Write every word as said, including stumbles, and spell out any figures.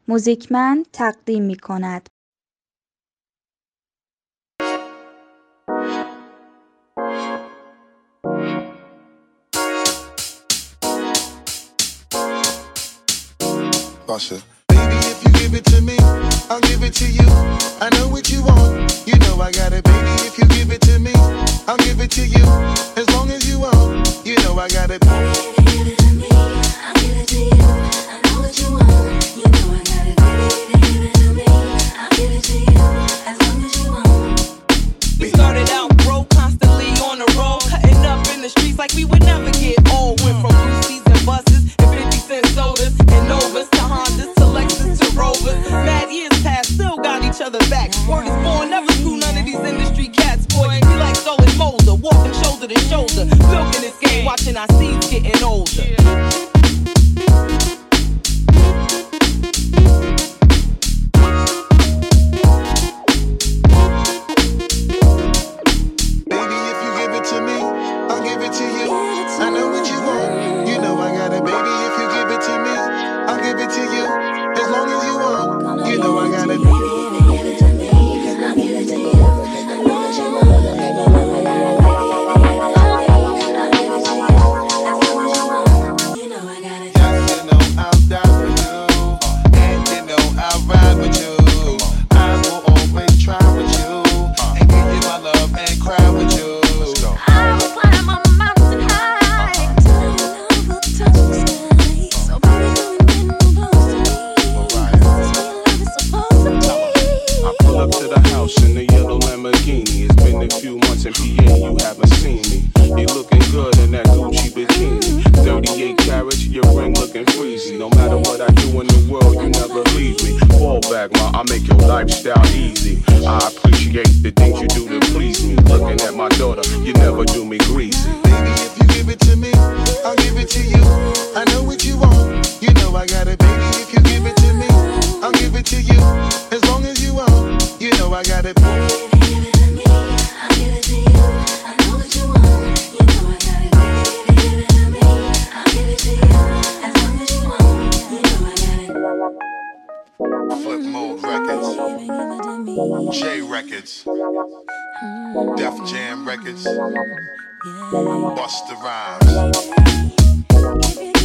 موزیکمن تقدیم می کند. Basha. Baby, if you give it to me, I'll give it to you. I know what you want, you know I got it. Baby, if you give it to me, I'll give it to you. As long as you want, you know I got it. Baby, if you give it to me, I'll give it to you. I know what you want, you know I got it. Baby, if you give it to me, I'll give it to you. As long as you want. We started out broke, constantly on the road, cutting up in the streets like we would never get old. Went from Lucy's and buses and fifty cent sodas and Novas to Hondas to Lexus to Rovers. Mad years past, still got each other back. Word is born, never screw none of these industry cats. Boy, we like Stolen Molder, walking shoulder to shoulder, milking this game, watching our seeds getting older. Def Jam Records, Busta Rhymes.